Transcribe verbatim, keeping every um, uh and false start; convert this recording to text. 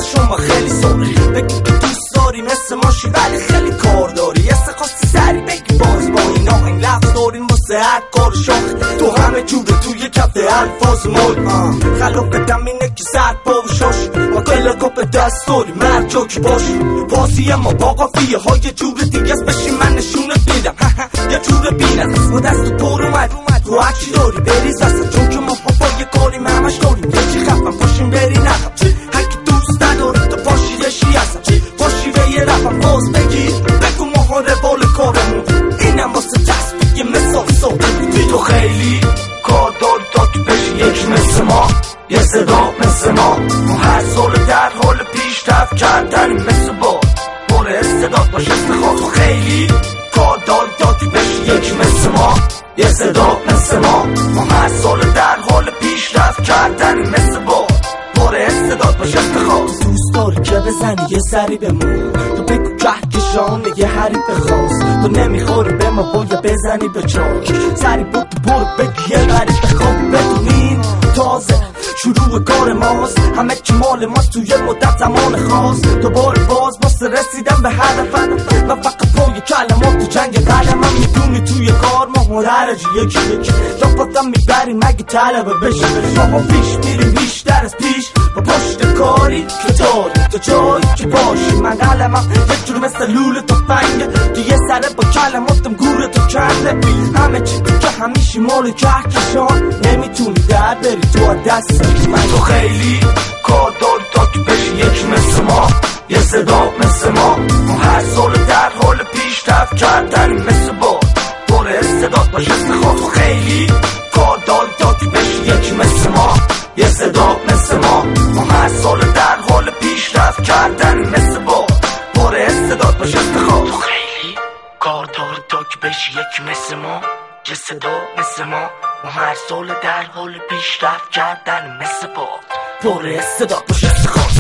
شما خیلی سوری بگی که دوست داری مثل ماشی ولی خیلی کار داری یه خاصی سری بگی باز با این آهنگ لفت دارین واسه هر کار شاخ تو همه جوره توی کف الفاظ مال خلاف قدم اینه که سر پا و شاش ما کلا به دست داری مرد جاکی باش بازی ما با قافیه های جور دیگه است بشین من نشونت میدم یه جور بینم و دست پر اومد تو هرچی داری بریز اصلا چون که ما با یه کاریم همش داریم یه چی خفم پاشیم بری نقم هرکی دوست نداری تو پاشی یشی هستم پاشی به یه رفم باز بگیر بگو مهاره بال کارمون اینم واسه تصبیه یه مثال ساده بودی تو خیلی کار داری تا که بشی یکی مثل ما یه صدا مثل ما ما هر سال در حال پیشرفت کردنیم مثل با پر استعداد باش استخواه تو خیلی کار داری تا که بشی یکی مثل ما یه صدا مثل ما ما هر سال در حال پیشرفت کردنیم مثل با پر استعداد باش استخواه دوست داری که بزنی یه سری بمون تو بگو کهکشانه یه حریف خاص تو نمیخوری به ما باید بزنی به چاک سری بود برو بگی یه غریب خواب بدونین تازه شروع کار ماست همه چی مال ماست توی مدت زمان خاص دوباره باز واسه رسیدن به هدف من فقط پای کلمات تو جنگ قلمم میدونی توی کار ما مدرجی یکی یکی رفتم میبریم مگه طلبه بشه ما پیش میریم بیشتر از پیش با پشت کاری که داری تو جایی که باشی من قلمم یک جور مثل لوله تو فنگه که یه سره با کلماتم گوره تو کنده همه چی تو که همیشه مال کهکشان نمیتونی در بری تو دست من تو خیلی کار داری تا که بشی یکی مثل ما یه صدا مثل ما ما هر سال در حال پیشرفت کردنیم مثل باد پر استعداد باش استخواه تو خیلی کار داری تا که بشی یکی مثل ما یه صدا مثل ما ما هر سال در حال پیشرفت کردنیم مثل باد پر استعداد باش استخواه تو خیلی کار داری تا که بشی یکی مثل ما یه صدا مثل ما ما هر سال در حال پیشرفت کردنیم مثل باد پر استعداد باش استخواه